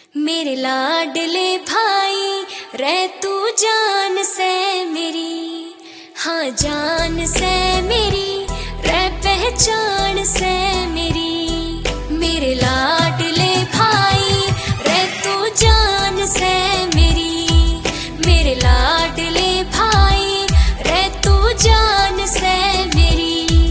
मेरे लाडले भाई रे तू जान से मेरी, हाँ जान से मेरी रे पहचान से मेरी। मेरे लाडले भाई रे तू जान से मेरी, मेरे लाडले भाई रे तू जान से मेरी।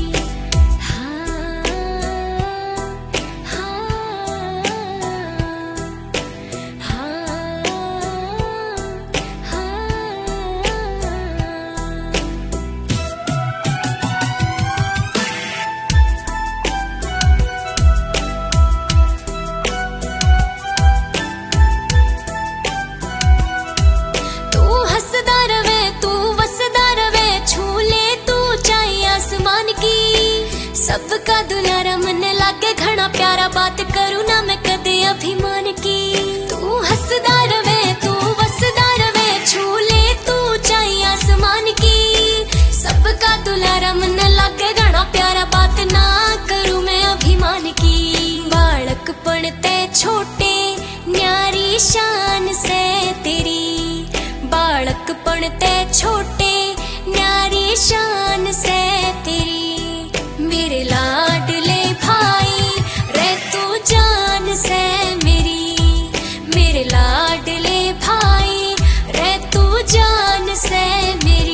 सबका दुलारा मन लागे घना प्यारा, बात करूँ ना मैं कदे अभिमान की। तू हंसदा रवे तू वसदा रवे, छू ले तू चाहे आसमान की। सबका दुलारा मन लागे घना प्यारा, बात ना करूँ मैं अभिमान की। बालकपन ते छोटे न्यारी शान से तेरी, बालकपन ते छोटे न्यारी शान से तेरी। मेरे लाडले भाई रे तू जान से मेरी, मेरे लाडले भाई रे तू जान से मेरी।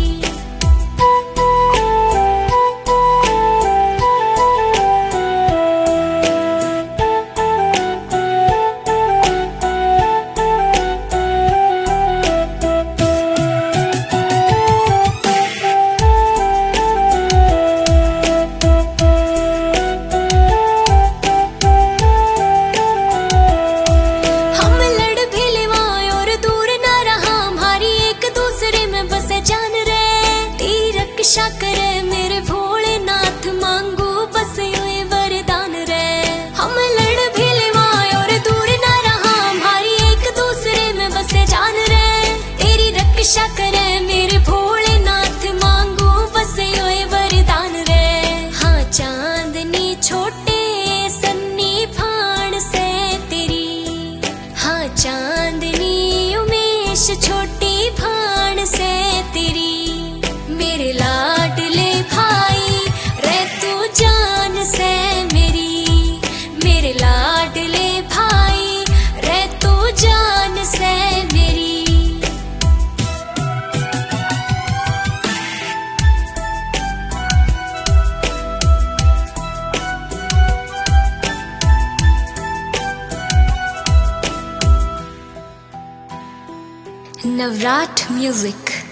रक्षा करे मेरे भोलेनाथ, मांगू बस यूं वरदान रे। हम लड़ भी लेवाए और दूर ना रहा, हमारी एक दूसरे में बसे जान रे। तेरी रक्षा करे मेरे भोलेनाथ, मांगू बस यूं वरदान रे। हाँ चांदनी छोटे सन्नी भाण से तेरी, हाँ चांदनी उमेश छोटी भाण से तेरी। मेरे लाडले भाई रे तू जान से मेरी, मेरे लाडले भाई रे तू जान से मेरी। नवराट म्यूजिक।